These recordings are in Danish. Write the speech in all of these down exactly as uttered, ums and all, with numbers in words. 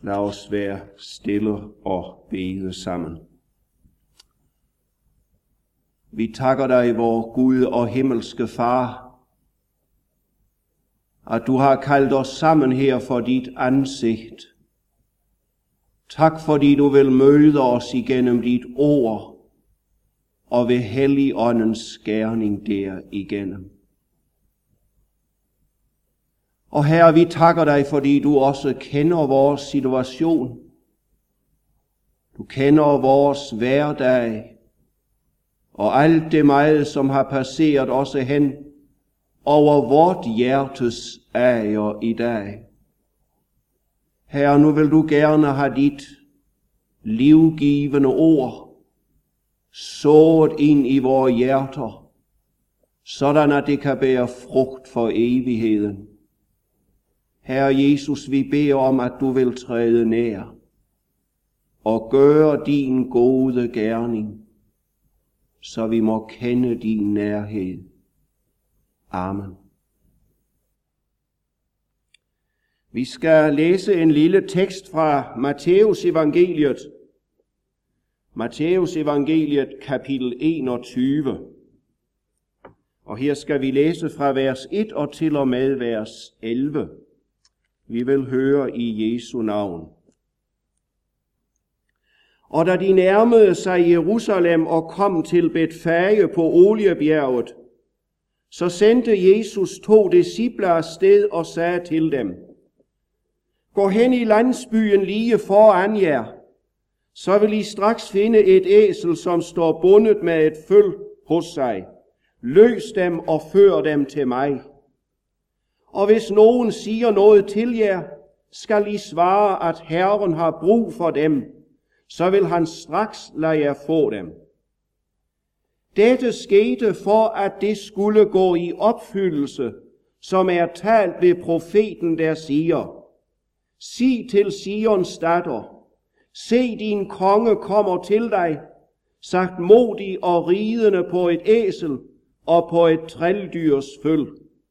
Lad os være stille og bede sammen. Vi takker dig, vor Gud og himmelske Far, at du har kaldt os sammen her for dit ansigt. Tak, fordi du vil møde os igennem dit ord og ved Helligåndens gerning derigennem. Og Herre, vi takker dig, fordi du også kender vores situation. Du kender vores hverdag og alt det meget, som har passeret også hen over vort hjertes ejer i dag. Herre, nu vil du gerne have dit livgivende ord sået ind i vores hjerter, sådan at det kan bære frugt for evigheden. Herre Jesus, vi beder om, at du vil træde nær og gøre din gode gerning, så vi må kende din nærhed. Amen. Vi skal læse en lille tekst fra Matteus evangeliet. Matteus evangeliet kapitel enogtyve. Og her skal vi læse fra vers et og til og med vers elleve. Vi vil høre i Jesu navn. Og da de nærmede sig Jerusalem og kom til Betfage på Oliebjerget, så sendte Jesus to disciple afsted og sagde til dem: Gå hen i landsbyen lige foran jer, så vil I straks finde et æsel, som står bundet med et føl hos sig. Løs dem og før dem til mig. Og hvis nogen siger noget til jer, skal I svare, at Herren har brug for dem, så vil han straks lade jer få dem. Dette skete for, at det skulle gå i opfyldelse, som er talt ved profeten, der siger: Sig til Sions datter, se din konge kommer til dig, sagt modig og ridende på et æsel og på et trældyrs føl.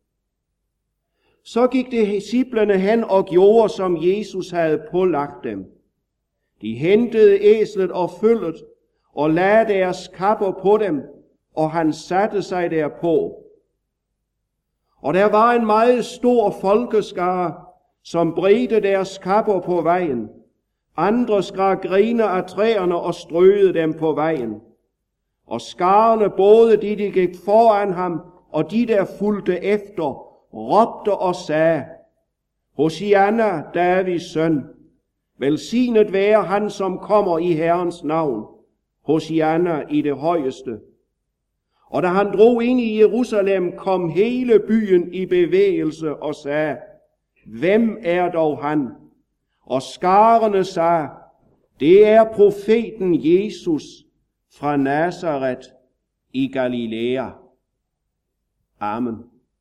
Så gik de disciplene hen og gjorde, som Jesus havde pålagt dem. De hentede æslet og følget og lagde deres kapper på dem, og han satte sig derpå. Og der var en meget stor folkeskare, som bredte deres kapper på vejen. Andre skar grene af træerne og strøede dem på vejen. Og skarne, både de, der gik foran ham, og de, der fulgte efter, råbte og sagde: Hosianna, Davids søn, velsignet være han, som kommer i Herrens navn. Hosianna i det højeste. Og da han drog ind i Jerusalem, kom hele byen i bevægelse og sagde: Hvem er dog han? Og skarerne sagde: Det er profeten Jesus fra Nazaret i Galilea. Amen.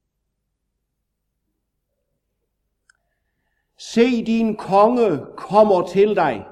Se, din konge kommer til dig.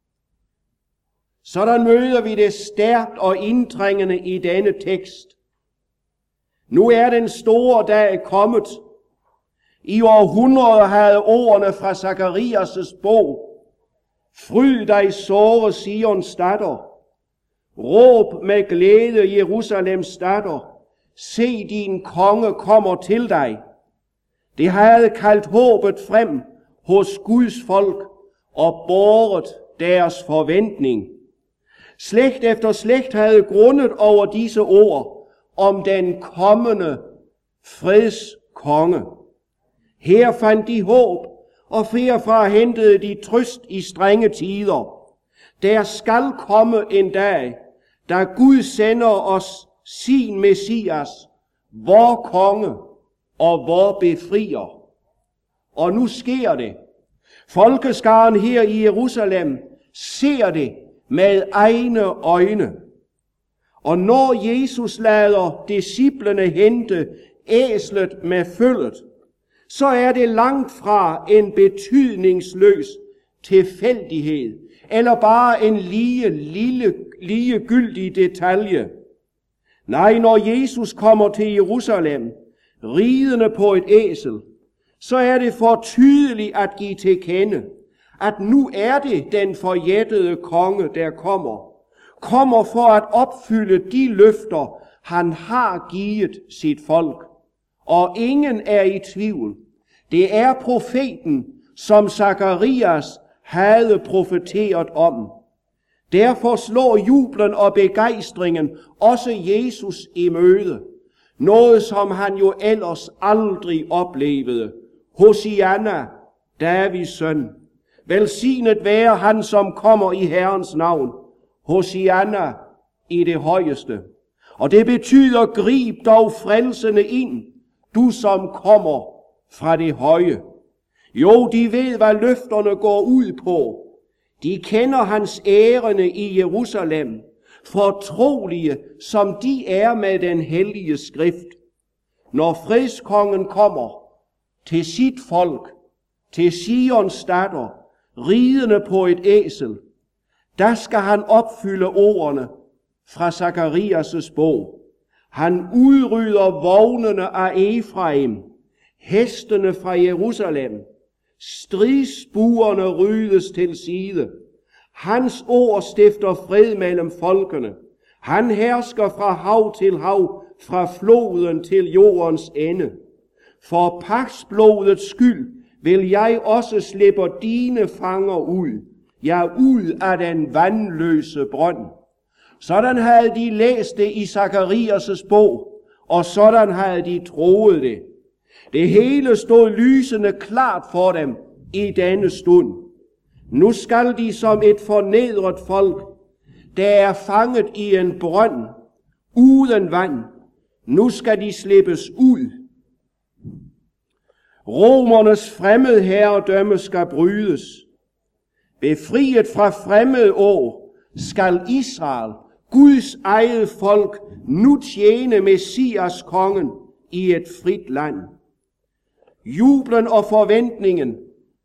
Sådan møder vi det stærkt og indtrængende i denne tekst. Nu er den store dag kommet. I århundreder havde ordene fra Zakarias' bog: Fryd dig, såre Sions datter. Råb med glæde, Jerusalems datter. Se, din konge kommer til dig. Det havde kaldt håbet frem hos Guds folk og båret deres forventning. Slægt efter slægt havde grundet over disse ord om den kommende fredskonge. Her fandt de håb, og herfra hentede de trøst i strenge tider. Der skal komme en dag, da Gud sender os sin Messias, vor konge og vor befrier. Og nu sker det. Folkeskaren her i Jerusalem ser det med egne øjne. Og når Jesus lader disciplene hente æslet med følget, så er det langt fra en betydningsløs tilfældighed, eller bare en lige, lille, ligegyldig detalje. Nej, når Jesus kommer til Jerusalem, ridende på et æsel, så er det for tydeligt at give til kende, at nu er det den forjættede konge, der kommer. Kommer for at opfylde de løfter, han har givet sit folk. Og ingen er i tvivl. Det er profeten, som Zakarias havde profeteret om. Derfor slår jublen og begejstringen også Jesus i møde. Noget, som han jo ellers aldrig oplevede. Hosianna, Davids søn. Velsignet være han, som kommer i Herrens navn. Hosianna i det højeste. Og det betyder, grib dog frelsende ind, du som kommer fra det høje. Jo, de ved, hvad løfterne går ud på. De kender hans ærende i Jerusalem, fortrolige som de er med den hellige skrift. Når fredskongen kommer til sit folk, til Sions datter, ridende på et æsel, der skal han opfylde ordene fra Zakarias' bog. Han udrydder vognene af Efraim, hestene fra Jerusalem. Stridsbuerne ryddes til side. Hans ord stifter fred mellem folkene. Han hersker fra hav til hav, fra floden til jordens ende. For pagtsblodets skyld vil jeg også slippe dine fanger ud, ja, ud af den vandløse brønd. Sådan havde de læst det i Zakarias' bog, og sådan havde de troet det. Det hele stod lysende klart for dem i denne stund. Nu skal de som et fornedret folk, der er fanget i en brønd, uden vand, nu skal de slippes ud. Romernes fremmedherredømme skal brydes. Befriet fra fremmede år skal Israel, Guds eget folk, nu tjene Messias kongen i et frit land. Jublen og forventningen,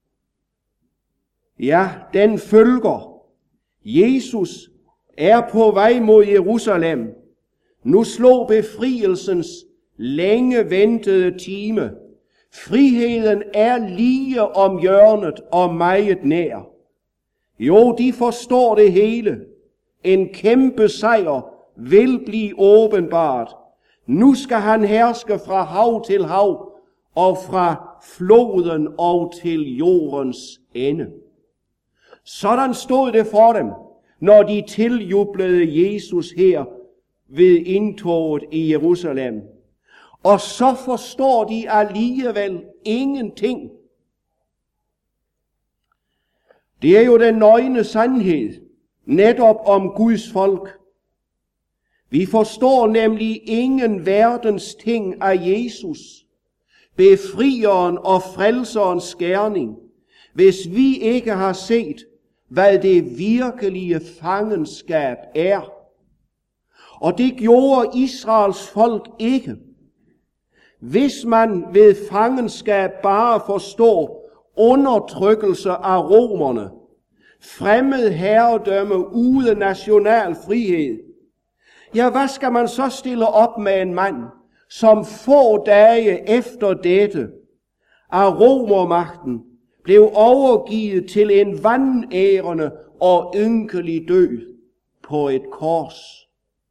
ja, den følger. Jesus er på vej mod Jerusalem. Nu slår befrielsens længe ventede time. Friheden er lige om hjørnet og meget nær. Jo, de forstår det hele. En kæmpe sejr vil blive åbenbart. Nu skal han herske fra hav til hav og fra floden og til jordens ende. Sådan stod det for dem, når de tiljublede Jesus her ved indtoget i Jerusalem. Og så forstår de alligevel ingenting. Det er jo den nøgne sandhed, netop om Guds folk. Vi forstår nemlig ingen verdens ting af Jesus, befrieren og frelserens gerning, hvis vi ikke har set, hvad det virkelige fangenskab er. Og det gjorde Israels folk ikke. Hvis man ved fangenskab bare forstår undertrykkelse af romerne, fremmed herredømme uden national frihed, ja, hvad skal man så stille op med en mand, som få dage efter dette af romermagten blev overgivet til en vanærende og ynkelig død på et kors?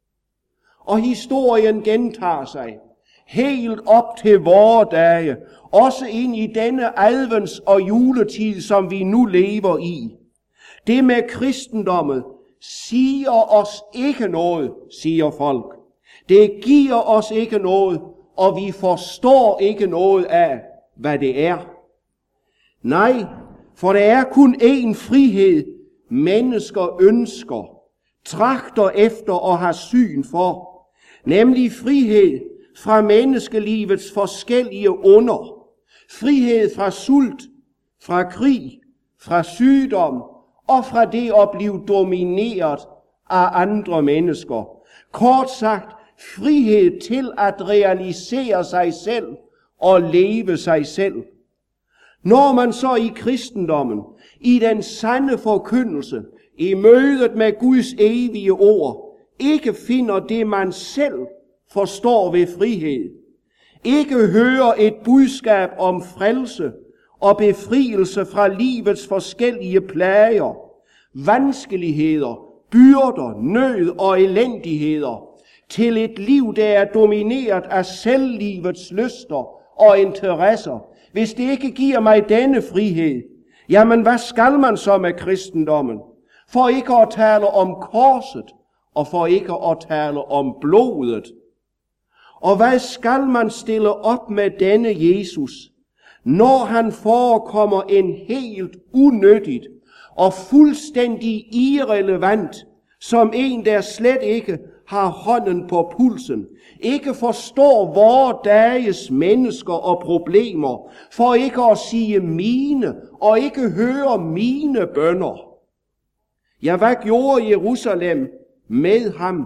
Og historien gentager sig helt op til vore dage, også ind i denne advents- og juletid, som vi nu lever i. Det med kristendommen siger os ikke noget, siger folk. Det giver os ikke noget, og vi forstår ikke noget af, hvad det er. Nej, for det er kun én frihed, mennesker ønsker, tragter efter og har syn for, nemlig frihed fra menneskelivets forskellige onder, frihed fra sult, fra krig, fra sygdom og fra det at blive domineret af andre mennesker. Kort sagt, frihed til at realisere sig selv og leve sig selv. Når man så i kristendommen, i den sande forkyndelse, i mødet med Guds evige ord, ikke finder det, man selv forstår ved frihed, ikke hører et budskab om frelse og befrielse fra livets forskellige plager, vanskeligheder, byrder, nød og elendigheder, til et liv, der er domineret af selvlivets lyster og interesser. Hvis det ikke giver mig denne frihed, jamen hvad skal man så med kristendommen? For ikke at tale om korset, og for ikke at tale om blodet. Og hvad skal man stille op med denne Jesus, når han forekommer en helt unødigt og fuldstændig irrelevant, som en, der slet ikke har hånden på pulsen, ikke forstår vore dages mennesker og problemer, for ikke at sige mine og ikke høre mine bønner. Ja, hvad gjorde Jerusalem med ham,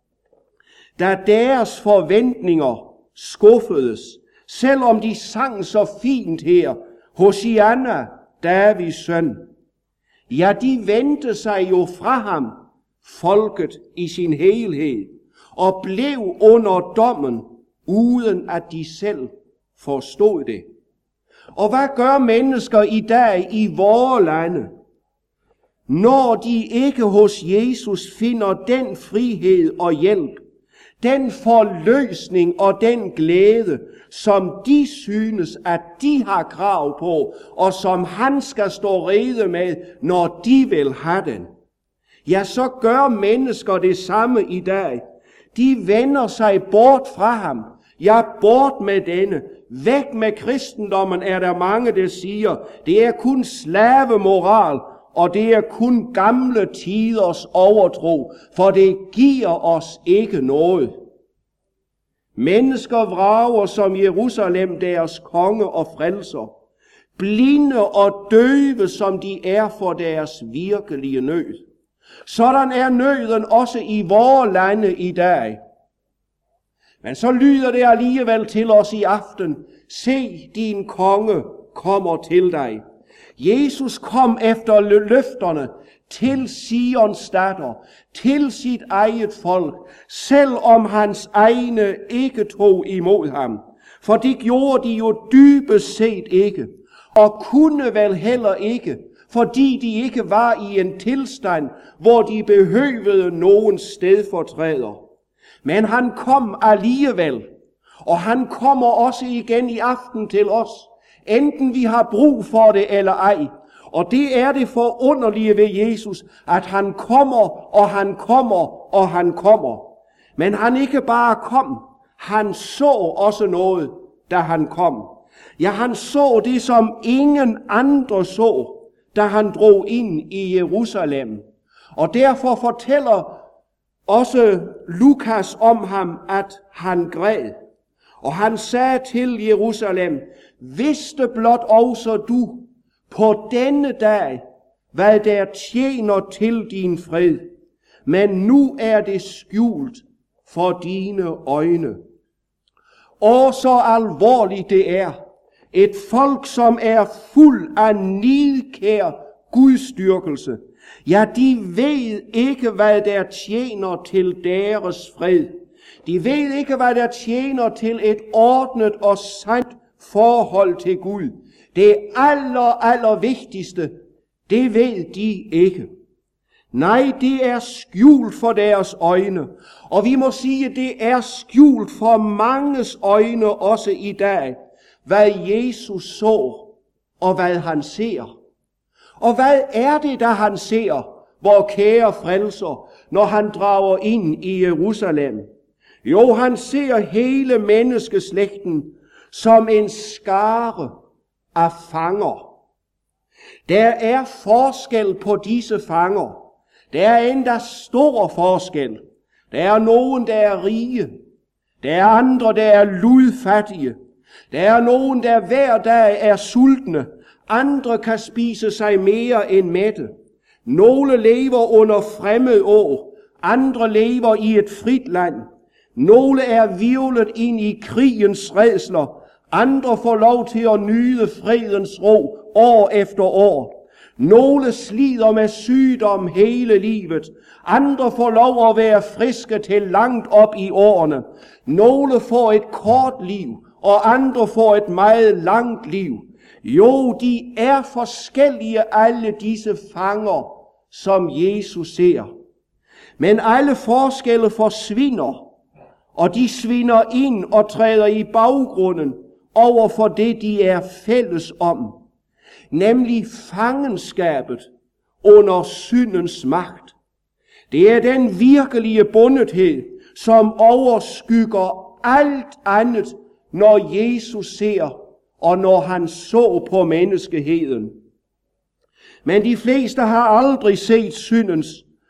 da deres forventninger skuffedes, selvom de sang så fint her, Hosianna, Davids søn? Ja, de vendte sig jo fra ham, folket i sin helhed, og blev under dommen, uden at de selv forstod det. Og hvad gør mennesker i dag i vore lande, når de ikke hos Jesus finder den frihed og hjælp, den forløsning og den glæde, som de synes, at de har krav på, og som han skal stå rede med, når de vil have den? Ja, så gør mennesker det samme i dag. De vender sig bort fra ham. Ja, bort med denne. Væk med kristendommen, er der mange, der siger. Det er kun slavemoral, og det er kun gamle tiders overtro, for det giver os ikke noget. Mennesker vrager som Jerusalem deres konge og frelser, blinde og døve som de er for deres virkelige nød. Sådan er nøden også i vore lande i dag. Men så lyder det alligevel til os i aften: se, din konge kommer til dig. Jesus kom efter løfterne til Sions datter, til sit eget folk, selvom hans egne ikke tog imod ham. For det gjorde de jo dybest set ikke, og kunne vel heller ikke, fordi de ikke var i en tilstand, hvor de behøvede nogen stedfortræder. Men han kom alligevel, og han kommer også igen i aften til os, enten vi har brug for det eller ej. Og det er det forunderlige ved Jesus, at han kommer, og han kommer, og han kommer. Men han ikke bare kom, han så også noget, da han kom. Ja, han så det, som ingen andre så, da han drog ind i Jerusalem. Og derfor fortæller også Lukas om ham, at han græd. Og han sagde til Jerusalem: vidste blot også du på denne dag, hvad der tjener til din fred, men nu er det skjult for dine øjne. Og så alvorligt det er, et folk, som er fuld af nidkær gudstyrkelse. Ja, de ved ikke, hvad der tjener til deres fred. De ved ikke, hvad der tjener til et ordnet og sandt forhold til Gud. Det aller, aller vigtigste, det ved de ikke. Nej, det er skjult for deres øjne. Og vi må sige, det er skjult for manges øjne også i dag, hvad Jesus så, og hvad han ser. Og hvad er det, der han ser, vor kære frelser, når han drager ind i Jerusalem? Jo, han ser hele menneskeslægten som en skare af fanger. Der er forskel på disse fanger. Der er endda stor forskel. Der er nogen, der er rige. Der er andre, der er ludfattige. Der er nogen, der hver dag er sultne. Andre kan spise sig mere end mætte. Nogle lever under fremmed år. Andre lever i et frit land. Nogle er hvirvlet ind i krigens rædsler. Andre får lov til at nyde fredens ro år efter år. Nogle slider med sygdom hele livet. Andre får lov at være friske til langt op i årene. Nogle får et kort liv, og andre får et meget langt liv. Jo, de er forskellige, alle disse fanger, som Jesus ser. Men alle forskelle forsvinder, og de svinder ind og træder i baggrunden over for det, de er fælles om, nemlig fangenskabet under syndens magt. Det er den virkelige bundethed, som overskygger alt andet, når Jesus ser, og når han så på menneskeheden. Men de fleste har aldrig set syndens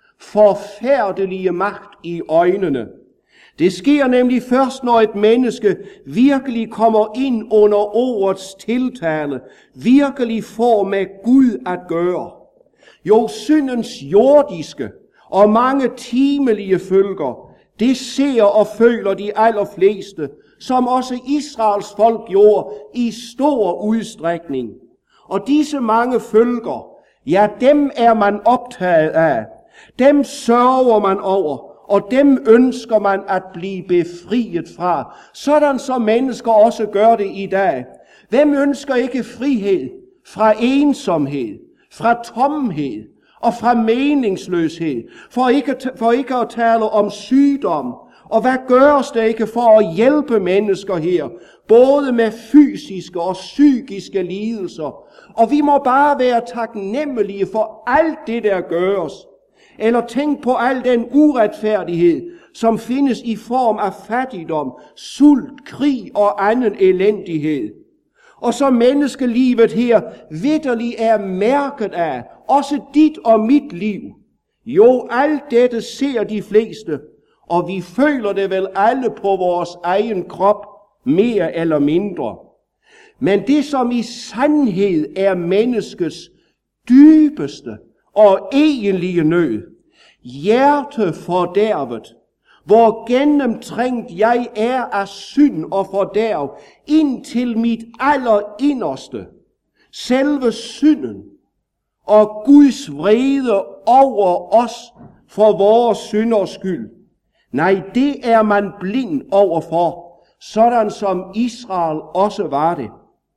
forfærdelige magt i øjnene. Det sker nemlig først, når et menneske virkelig kommer ind under ordets tiltale, virkelig får med Gud at gøre. Jo, syndens jordiske og mange timelige følger, det ser og føler de allerfleste, som også Israels folk gjorde i stor udstrækning. Og disse mange følger, ja, dem er man optaget af, dem sørger man over, og dem ønsker man at blive befriet fra, sådan som mennesker også gør det i dag. Hvem ønsker ikke frihed fra ensomhed, fra tomhed og fra meningsløshed, for ikke, for ikke at tale om sygdom? Og hvad gøres der ikke for at hjælpe mennesker her, både med fysiske og psykiske lidelser? Og vi må bare være taknemmelige for alt det, der gøres. Eller tænk på al den uretfærdighed, som findes i form af fattigdom, sult, krig og anden elendighed. Og så menneskelivet her vitterlig er mærket af, også dit og mit liv. Jo, alt dette ser de fleste, og vi føler det vel alle på vores egen krop, mere eller mindre. Men det, som i sandhed er menneskets dybeste og egentlige nød, hjertefordærvet, hvor gennemtrængt jeg er af synd og fordærv, indtil mit allerinderste, selve synden og Guds vrede over os for vores synders skyld. Nej, det er man blind overfor, sådan som Israel også var det.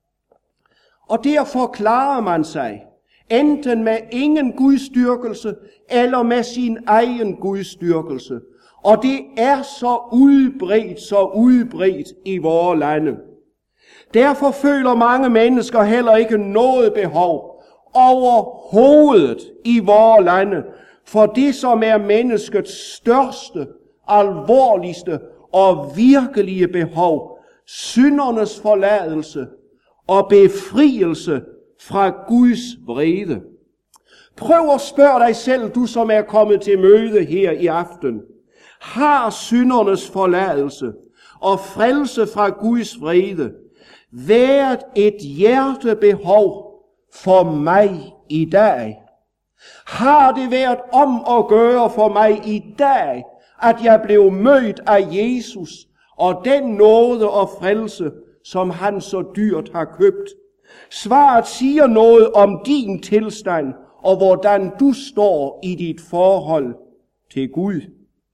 Og derfor klarer man sig, enten med ingen gudstyrkelse, eller med sin egen gudstyrkelse. Og det er så udbredt, så udbredt i vores lande. Derfor føler mange mennesker heller ikke noget behov overhovedet i vores lande, for det, som er menneskets største, alvorligste og virkelige behov, syndernes forladelse og befrielse fra Guds vrede. Prøv at spørge dig selv, du som er kommet til møde her i aften. Har syndernes forladelse og frelse fra Guds vrede været et hjertebehov for mig i dag? Har det været om at gøre for mig i dag, at jeg blev mødt af Jesus og den nåde og frelse, som han så dyrt har købt? Svaret siger noget om din tilstand og hvordan du står i dit forhold til Gud.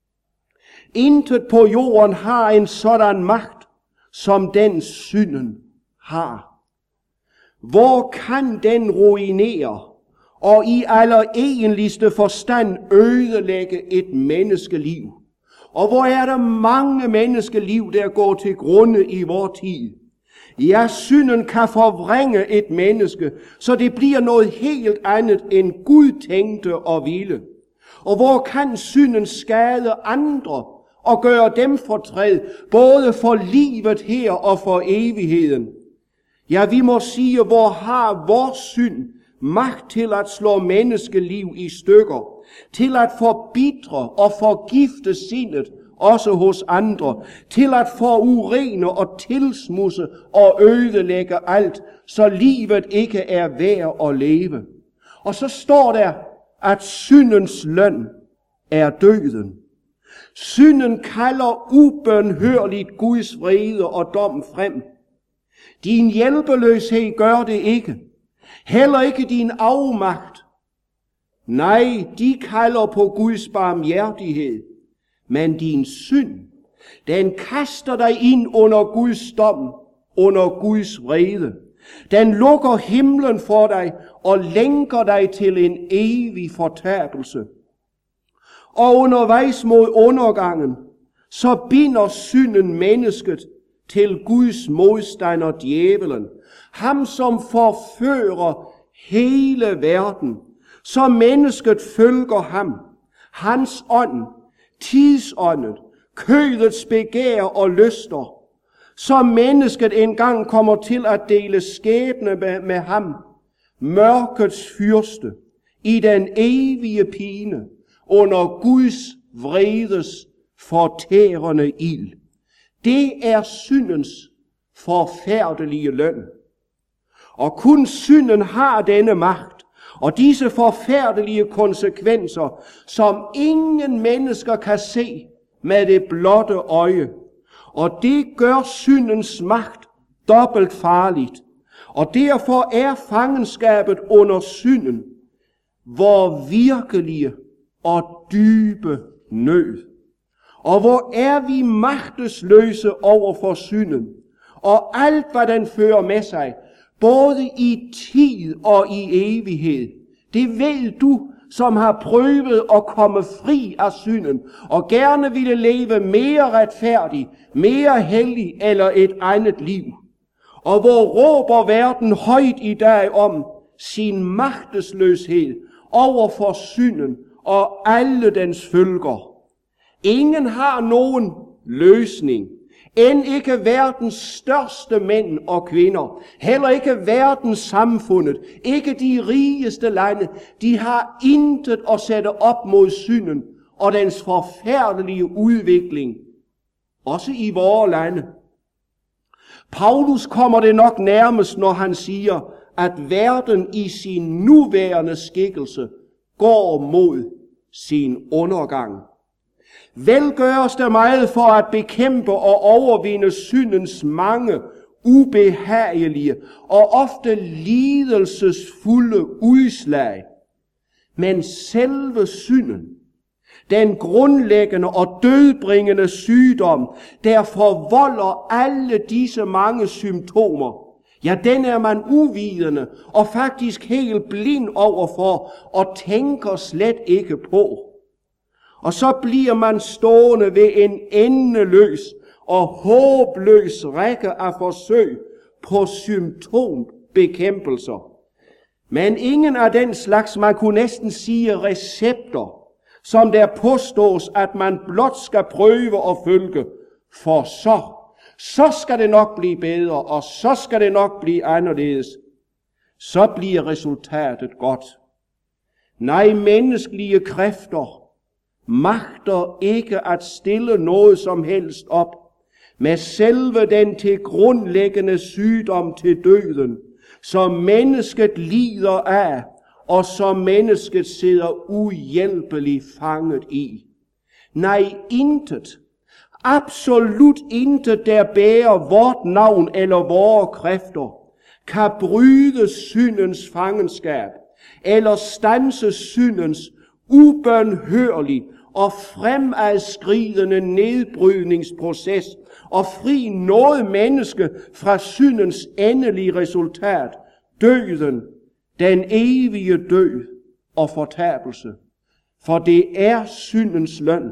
Intet på jorden har en sådan magt, som den synden har. Hvor kan den ruinere og i alleregenligste forstand ødelægge et menneskeliv? Og hvor er der mange menneskeliv, der går til grunde i vor tid? Ja, synden kan forvrænge et menneske, så det bliver noget helt andet, end Gud tænkte og ville. Og hvor kan synden skade andre og gøre dem fortræd, både for livet her og for evigheden? Ja, vi må sige, hvor har vores synd magt til at slå menneskeliv i stykker, til at forbitre og forgifte sindet, også hos andre, til at forurene og tilsmusse og ødelægge alt, så livet ikke er værd at leve. Og så står der, at syndens løn er døden. Synden kalder ubønhørligt Guds vrede og dom frem. Din hjælpeløshed gør det ikke. Heller ikke din afmagt. Nej, de kalder på Guds barmhjertighed. Men din synd, den kaster dig ind under Guds dom, under Guds vrede. Den lukker himlen for dig og lænker dig til en evig fortabelse. Og undervejs mod undergangen, så binder synden mennesket til Guds modstander djævelen, ham som forfører hele verden, så mennesket følger ham, hans ånd, tidsånden, kødets begær og lyster, så mennesket engang kommer til at dele skæbne med, med ham, mørkets fyrste, i den evige pine, under Guds vredes fortærende ild. Det er syndens forfærdelige løn. Og kun synden har denne magt, og disse forfærdelige konsekvenser, som ingen mennesker kan se med det blotte øje. Og det gør syndens magt dobbelt farligt. Og derfor er fangenskabet under synden vor virkelige og dybe nød. Og hvor er vi magtesløse over for synden, og alt hvad den fører med sig, både i tid og i evighed. Det ved du, som har prøvet at komme fri af synden, og gerne ville leve mere retfærdig, mere hellig eller et andet liv. Og hvor råber verden højt i dag om sin magtesløshed over for synden og alle dens følger. Ingen har nogen løsning. End ikke verdens største mænd og kvinder, heller ikke verdens samfundet, ikke de rigeste lande, de har intet at sætte op mod synden og dens forfærdelige udvikling, også i vores lande. Paulus kommer det nok nærmest, når han siger, at verden i sin nuværende skikkelse går mod sin undergang. Vel gøres der meget for at bekæmpe og overvinde syndens mange ubehagelige og ofte lidelsesfulde udslag. Men selve synden, den grundlæggende og dødbringende sygdom, der forvolder alle disse mange symptomer, ja, den er man uvidende og faktisk helt blind overfor og tænker slet ikke på. Og så bliver man stående ved en endeløs og håbløs række af forsøg på symptombekæmpelser. Men ingen af den slags, man kunne næsten sige recepter, som der påstås, at man blot skal prøve at følge, for så, så skal det nok blive bedre, og så skal det nok blive anderledes. Så bliver resultatet godt. Nej, menneskelige kræfter magter ikke at stille noget som helst op med selve den til grundlæggende sygdom til døden, som mennesket lider af, og som mennesket sidder uhjælpeligt fanget i. Nej, intet, absolut intet, der bærer vort navn eller vore kræfter, kan bryde syndens fangenskab, eller standse syndens ubønhørlige og fremadskridende nedbrydningsproces og fri noget menneske fra syndens endelige resultat, døden, den evige død og fortabelse. For det er syndens løn.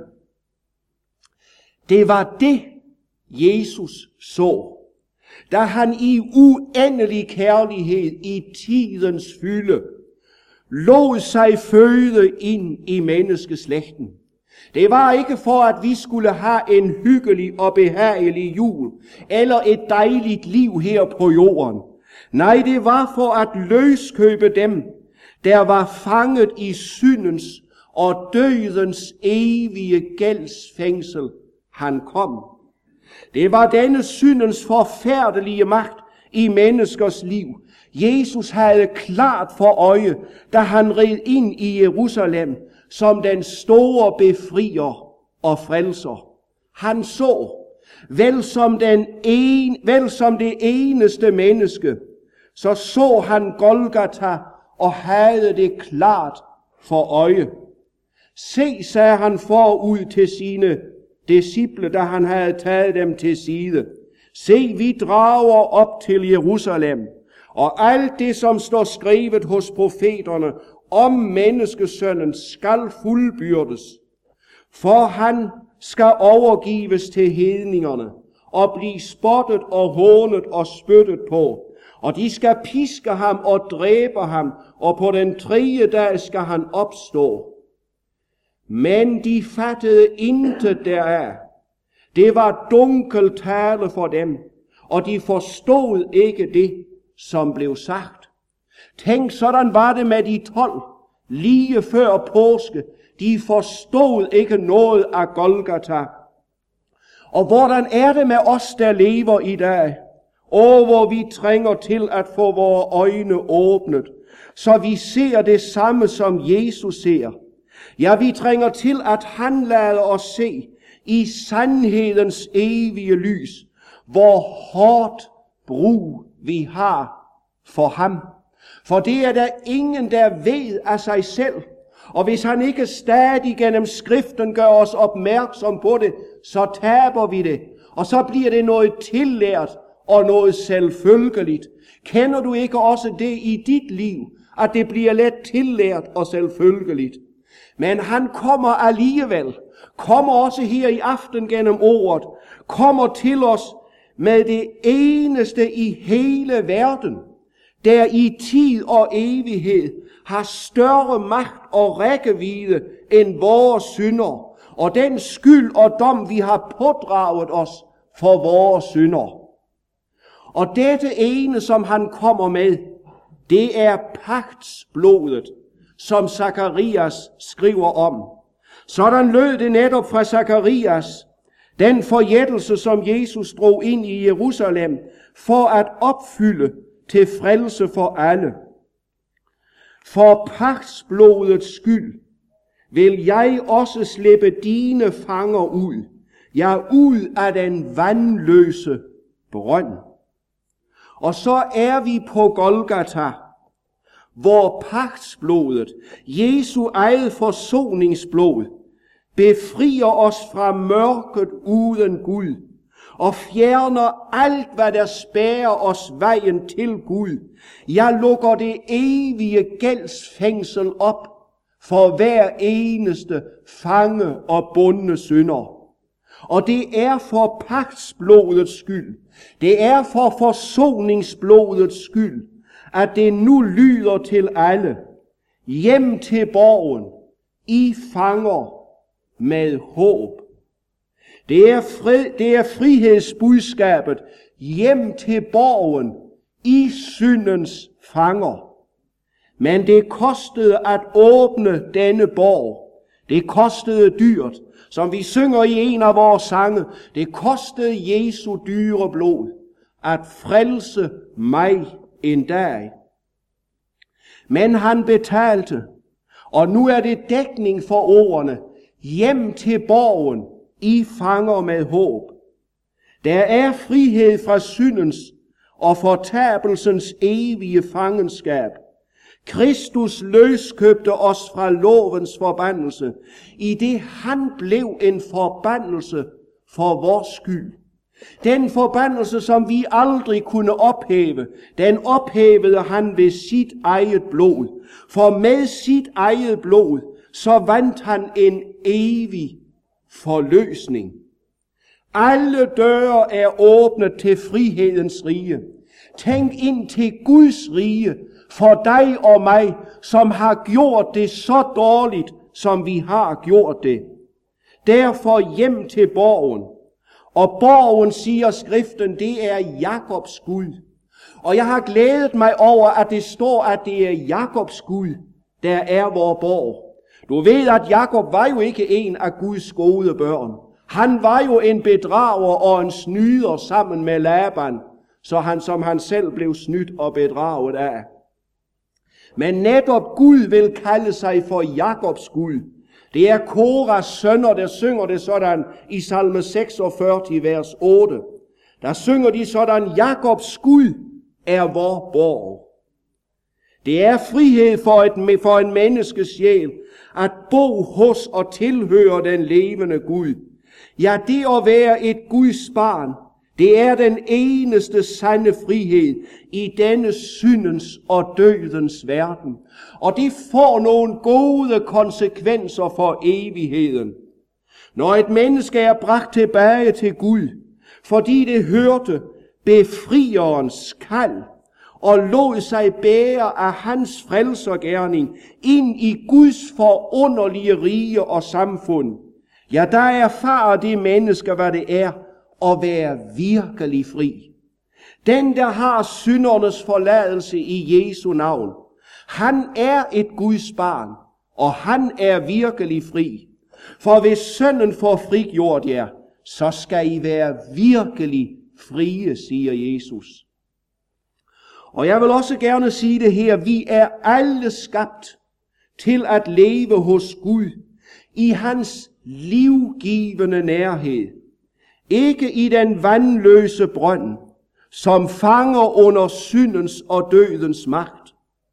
Det var det, Jesus så, da han i uendelig kærlighed i tidens fylde lod sig føde ind i menneskeslægten. Det var ikke for, at vi skulle have en hyggelig og behagelig jul, eller et dejligt liv her på jorden. Nej, det var for at løskøbe dem, der var fanget i syndens og dødens evige gældsfængsel. Han kom. Det var denne syndens forfærdelige magt i menneskers liv, Jesus havde klart for øje, da han red ind i Jerusalem som den store befrier og frelser. Han så, vel som, den en, vel som det eneste menneske, så så han Golgata og havde det klart for øje. Se, sagde han forud til sine disciple, da han havde taget dem til side. Se, vi drager op til Jerusalem, Og alt det, som står skrevet hos profeterne om menneskesønnen, skal fuldbyrdes. For han skal overgives til hedningerne og blive spottet og hånet og spyttet på. Og de skal piske ham og dræbe ham, og på den tredje dag skal han opstå. Men de fattede intet deraf. Det var dunkel tale for dem, og de forstod ikke det, som blev sagt. Tænk, sådan var det med de tolv, lige før påske. De forstod ikke noget af Golgata. Og hvordan er det med os, der lever i dag? Og hvor vi trænger til at få vores øjne åbnet, så vi ser det samme, som Jesus ser. Ja, vi trænger til, at han lader os se i sandhedens evige lys, hvor hårdt brug vi har for ham. For det er der ingen, der ved af sig selv. Og hvis han ikke stadig gennem skriften gør os opmærksom på det, så taber vi det. Og så bliver det noget tillært og noget selvfølgeligt. Kender du ikke også det i dit liv, at det bliver let tillært og selvfølgeligt? Men han kommer alligevel, kommer også her i aften gennem ordet, kommer til os med det eneste i hele verden, der i tid og evighed har større magt og rækkevidde end vores synder, og den skyld og dom, vi har pådraget os for vores synder. Og dette ene, som han kommer med, det er pagtsblodet, som Zakarias skriver om. Sådan lød det netop fra Zakarias, den forjættelse, som Jesus drog ind i Jerusalem for at opfylde til frelse for alle. For pagtsblodets skyld vil jeg også slippe dine fanger ud, ja, ud af den vandløse brønd. Og så er vi på Golgata, hvor pagtsblodet, Jesu eget forsoningsblod, befrier os fra mørket uden Gud, og fjerner alt, hvad der spærrer os vejen til Gud. Jeg lukker det evige gældsfængsel op for hver eneste fange og bundne synder. Og det er for pagtsblodets skyld, det er for forsoningsblodets skyld, at det nu lyder til alle: hjem til borgen, I fanger med håb. Det er, fri, det er frihedsbudskabet: hjem til borgen, I syndens fanger. Men det kostede at åbne denne borg. Det kostede dyrt, som vi synger i en af vores sange. Det kostede Jesu dyre blod at frelse mig en dag. Men han betalte, og nu er det dækning for ordene: hjem til borgen, I fanger med håb. Der er frihed fra syndens og fortabelsens evige fangenskab. Kristus løskøbte os fra lovens forbandelse, i det han blev en forbandelse for vores skyld. Den forbandelse, som vi aldrig kunne ophæve, den ophævede han ved sit eget blod. For med sit eget blod, så vandt han en evig forløsning. Alle døre er åbnet til frihedens rige. Tænk ind til Guds rige for dig og mig, som har gjort det så dårligt, som vi har gjort det. Derfor hjem til borgen. Og borgen, siger skriften, det er Jakobs Gud. Og jeg har glædet mig over, at det står, at det er Jakobs Gud, der er vor borg. Du ved, at Jakob var jo ikke en af Guds gode børn. Han var jo en bedrager og en snyder sammen med Laban, så han som han selv blev snydt og bedraget af. Men netop Gud vil kalde sig for Jakobs Gud. Det er Koras sønner, der synger det sådan i salme seksogfyrre, vers otte. Der synger de sådan: Jakobs Gud er vor borg. Det er frihed for, et, for en menneskes sjæl at bo hos og tilhøre den levende Gud. Ja, det at være et Guds barn, Det er den eneste sande frihed i denne syndens og dødens verden. Og det får nogle gode konsekvenser for evigheden. Når et menneske er bragt tilbage til Gud, fordi det hørte befrierens kald, og lod sig bære af hans frelsergerning ind i Guds forunderlige rige og samfund, ja, der erfarer det menneske, hvad det er at være virkelig fri. Den, der har syndernes forladelse i Jesu navn, han er et Guds barn, og han er virkelig fri. For hvis sønnen får frigjort jer, så skal I være virkelig frie, siger Jesus. Og jeg vil også gerne sige det her, vi er alle skabt til at leve hos Gud i hans livgivende nærhed. Ikke i den vandløse brønd, som fanger under syndens og dødens magt.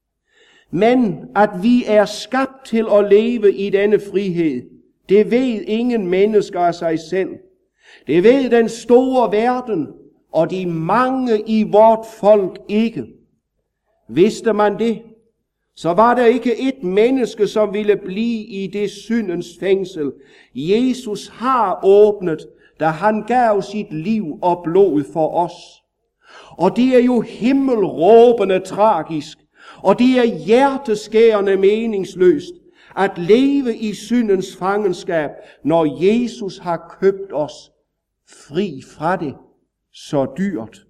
Men at vi er skabt til at leve i denne frihed, det ved ingen mennesker af sig selv. Det ved den store verden, og de mange i vort folk ikke. Vidste man det, så var der ikke et menneske, som ville blive i det syndens fængsel. Jesus har åbnet, da han gav sit liv og blod for os. Og det er jo himmelråbende tragisk, og det er hjerteskærende meningsløst at leve i syndens fangenskab, når Jesus har købt os fri fra det så dyrt.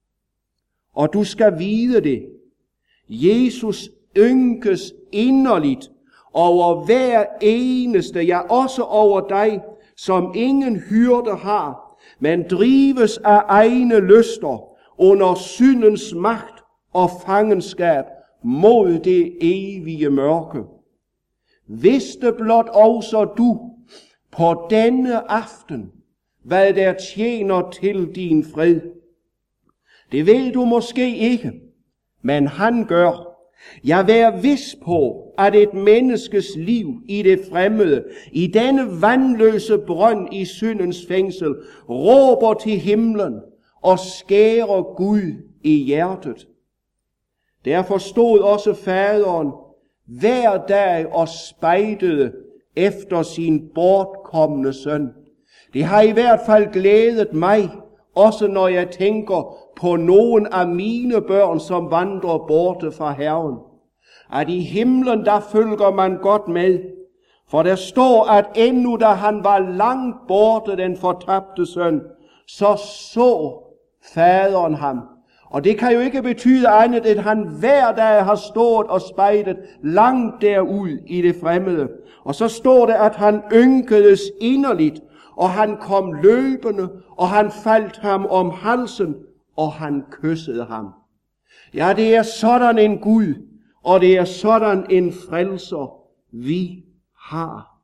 Og du skal vide det. Jesus ynkes inderligt over hver eneste, ja også over dig, som ingen hyrde har, men drives af egne lyster under syndens magt og fangenskab mod det evige mørke. Vidste blot også du på denne aften, hvad der tjener til din fred. Det ved du måske ikke, men han gør. Jeg vær vis på, at et menneskes liv i det fremmede, i denne vandløse brønd i syndens fængsel, råber til himlen og skærer Gud i hjertet. Derfor stod også faderen hver dag og spejdede efter sin bortkomne søn. Det har i hvert fald glædet mig, også når jeg tænker på nogen af mine børn, som vandrer borte fra Herren. At i himlen, der følger man godt med. For der står, at endnu da han var langt borte, den fortabte søn, så så faderen ham. Og det kan jo ikke betyde andet, at han hver dag har stået og spejdet langt derud i det fremmede. Og så står det, at han ynkedes inderligt, og han kom løbende, og han faldt ham om halsen, og han kyssede ham. Ja, det er sådan en Gud, og det er sådan en frelser, vi har.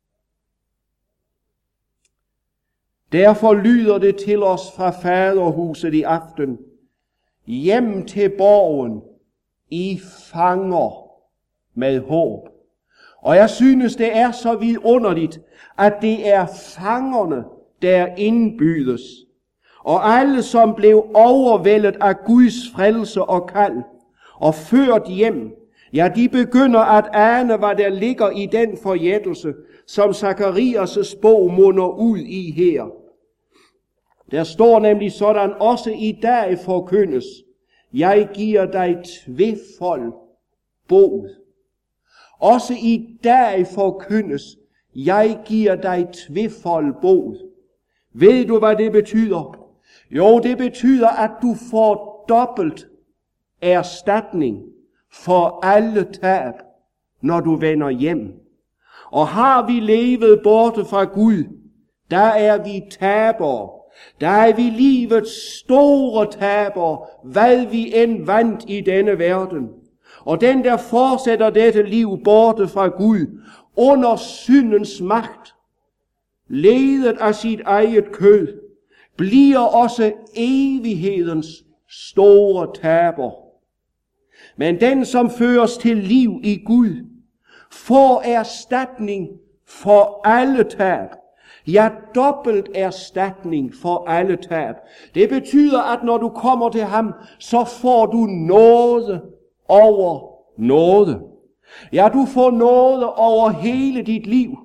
Derfor lyder det til os fra faderhuset i aften: hjem til borgen, I fanger med håb. Og jeg synes, det er så vidunderligt, at det er fangerne, der indbydes. Og alle, som blev overvældet af Guds frelse og kald, og ført hjem, ja, de begynder at ane, hvad der ligger i den forjættelse, som Zakarias' bog munder ud i her. Der står nemlig sådan: også i dag forkyndes, jeg giver dig tvefold bod. Også i dag forkyndes, jeg giver dig tvefold bod. Ved du, hvad det betyder? Jo, det betyder, at du får dobbelt erstatning for alle tab, når du vender hjem. Og har vi levet borte fra Gud, der er vi tabere. Der er vi livets store tabere, hvad vi end vandt i denne verden. Og den, der fortsætter dette liv borte fra Gud, under syndens magt, ledet af sit eget kød, bliver også evighedens store taber. Men den, som føres til liv i Gud, får erstatning for alle tab. Ja, dobbelt erstatning for alle tab. Det betyder, at når du kommer til ham, så får du nåde over nåde. Ja, du får nåde over hele dit liv.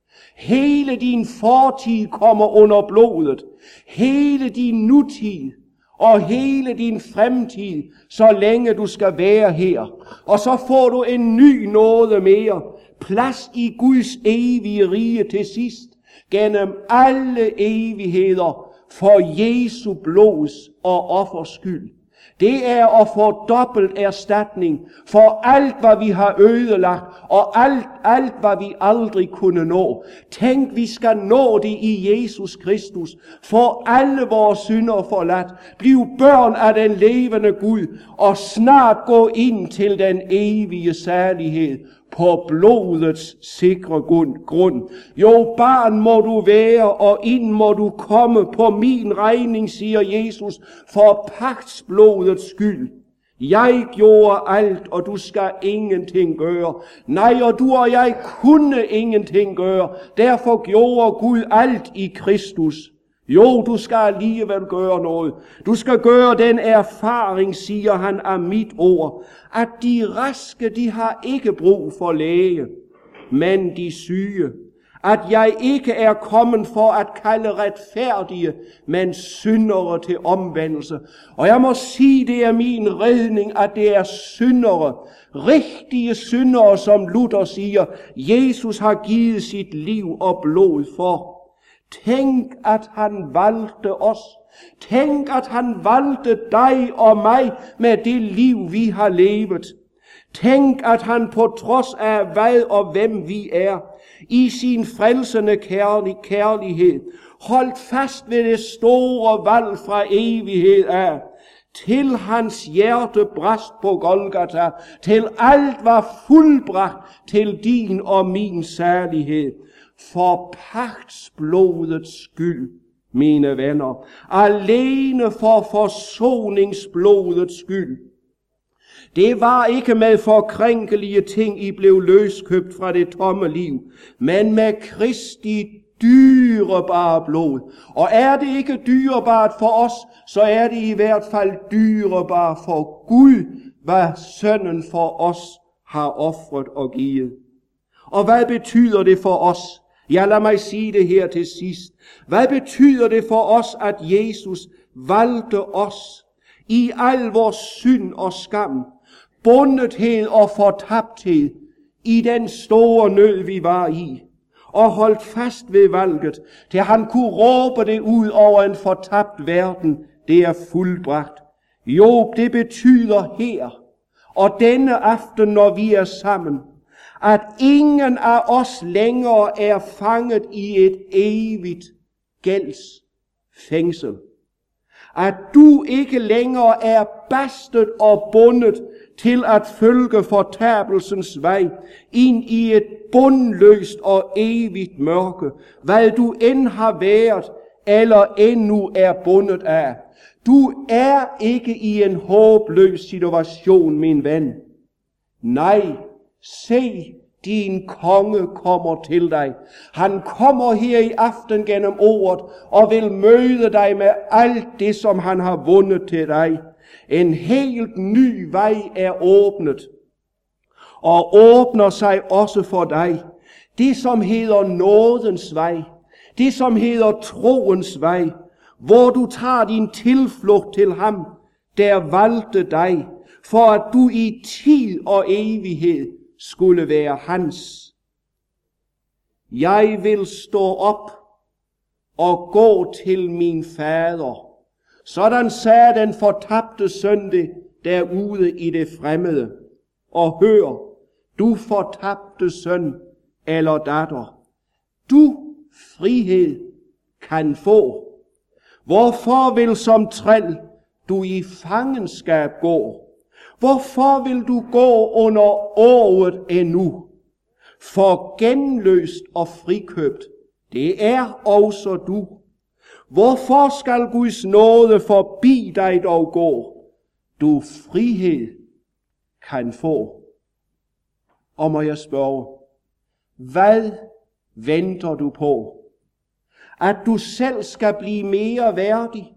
Hele din fortid kommer under blodet. Hele din nutid og hele din fremtid, så længe du skal være her. Og så får du en ny nåde mere. Plads i Guds evige rige til sidst. Gennem alle evigheder for Jesu blods og offers skyld. Det er at få dobbelt erstatning for alt, hvad vi har ødelagt, og alt, alt, hvad vi aldrig kunne nå. Tænk, vi skal nå det i Jesus Kristus, for alle vores synder forladt, bliv børn af den levende Gud, og snart gå ind til den evige særlighed på blodets sikre grund. Jo, barn må du være, og ind må du komme på min regning, siger Jesus, for pagtsblodets skyld. Jeg gjorde alt, og du skal ingenting gøre. Nej, og du og jeg kunne ingenting gøre. Derfor gjorde Gud alt i Kristus. Jo, du skal alligevel gøre noget. Du skal gøre den erfaring, siger han af mit ord, at de raske, de har ikke brug for læge, men de syge. At jeg ikke er kommet for at kalde retfærdige, men syndere til omvendelse. Og jeg må sige, det er min redning, at det er syndere, rigtige syndere, som Luther siger, Jesus har givet sit liv og blod for. Tænk, at han valgte os. Tænk, at han valgte dig og mig med det liv, vi har levet. Tænk, at han på trods af hvad og hvem vi er, i sin frelsende kærlig, kærlighed, holdt fast ved det store valg fra evighed af, til hans hjerte brast på Golgata, til alt var fuldbragt til din og min særlighed. For pagtsblodets skyld, mine venner, alene for forsoningsblodets skyld. Det var ikke med forkrænkelige ting, I blev løskøbt fra det tomme liv, men med Kristi dyrebare blod. Og er det ikke dyrebart for os, så er det i hvert fald dyrebart for Gud, hvad sønnen for os har ofret og givet. Og hvad betyder det for os? Ja, lad mig sige det her til sidst. Hvad betyder det for os, at Jesus valgte os i al vores synd og skam, bundethed og fortabthed i den store nød, vi var i, og holdt fast ved valget, til han kunne råbe det ud over en fortabt verden, det er fuldbragt. Jo, det betyder her, og denne aften, når vi er sammen, at ingen af os længere er fanget i et evigt gældsfængsel. At du ikke længere er bastet og bundet til at følge fortabelsens vej ind i et bundløst og evigt mørke, hvad du end har været eller endnu er bundet af. Du er ikke i en håbløs situation, min ven. Nej, se, din konge kommer til dig. Han kommer her i aften gennem ordet og vil møde dig med alt det, som han har vundet til dig. En helt ny vej er åbnet og åbner sig også for dig. Det, som hedder nådens vej, det, som hedder troens vej, hvor du tager din tilflugt til ham, der valgte dig, for at du i tid og evighed skulle være hans. Jeg vil stå op og gå til min fader. Sådan sagde den fortabte søn det derude i det fremmede. Og hør, du fortabte søn eller datter, du frihed kan få. Hvorfor vil som træl du i fangenskab gå? Hvorfor vil du gå under året endnu? For genløst og frikøbt, det er også du. Hvorfor skal Guds nåde forbi dig dog gå? Du frihed kan få. Og må jeg spørge, hvad venter du på? at du selv skal blive mere værdig,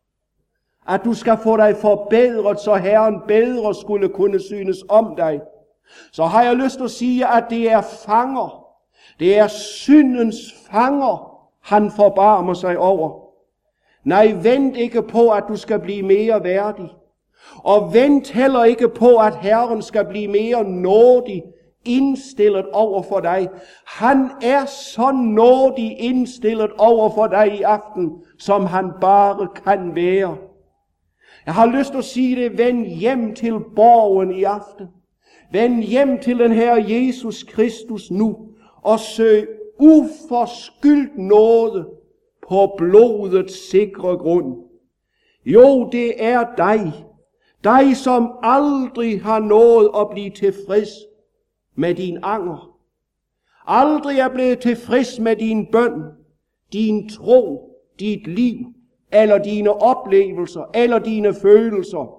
at du skal få dig forbedret, så Herren bedre skulle kunne synes om dig, så har jeg lyst til at sige, at det er fanger, det er syndens fanger, han forbarmer sig over. Nej, vent ikke på, at du skal blive mere værdig, og vent heller ikke på, at Herren skal blive mere nådig indstillet over for dig. Han er så nådig indstillet over for dig i aften, som han bare kan være. Jeg har lyst til at sige det, vend hjem til borgen i aften. Vend hjem til den her Jesus Kristus nu, og søg uforskyldt nåde på blodets sikre grund. Jo, det er dig, dig som aldrig har nået at blive tilfreds med din anger, aldrig er blevet tilfreds med din bøn, din tro, dit liv, eller dine oplevelser, eller dine følelser.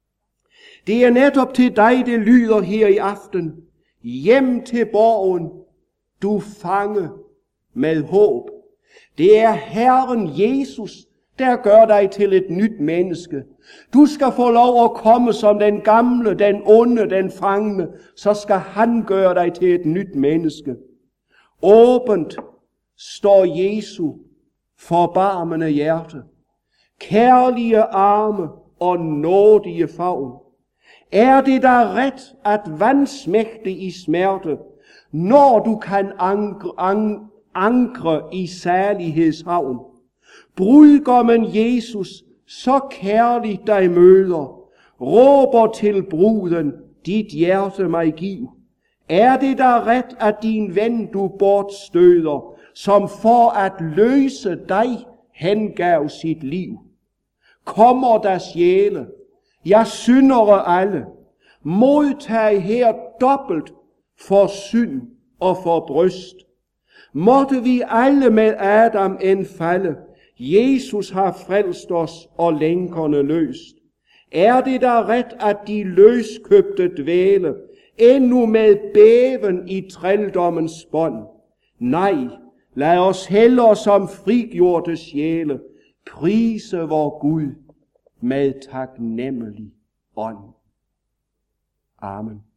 Det er netop til dig, det lyder her i aften. Hjem til borgen, du fange med håb. Det er Herren Jesus, der gør dig til et nyt menneske. Du skal få lov at komme som den gamle, den onde, den fangne, så skal han gøre dig til et nyt menneske. Åbent står Jesu forbarmende hjerte, kærlige arme og nådige favn. Er det da ret at vansmægte i smerte, når du kan ankre, an, ankre i særlighedshavn? Brudgommen Jesus så kærligt dig møder, råber til bruden, dit hjerte mig giv. Er det da ret, at din ven du bortstøder, som for at løse dig hengav sit liv? Kommer der sjæle, ja syndere alle, modtag her dobbelt for synd og for bryst. Måtte vi alle med Adam endfalde, Jesus har frelst os og lænkerne løst. Er det da ret, at de løskøbte dvæle, endnu med bæven i trældommens bånd? Nej, lad os hellere som frigjorte sjæle prise vor Gud med taknemmelig ånd. Amen.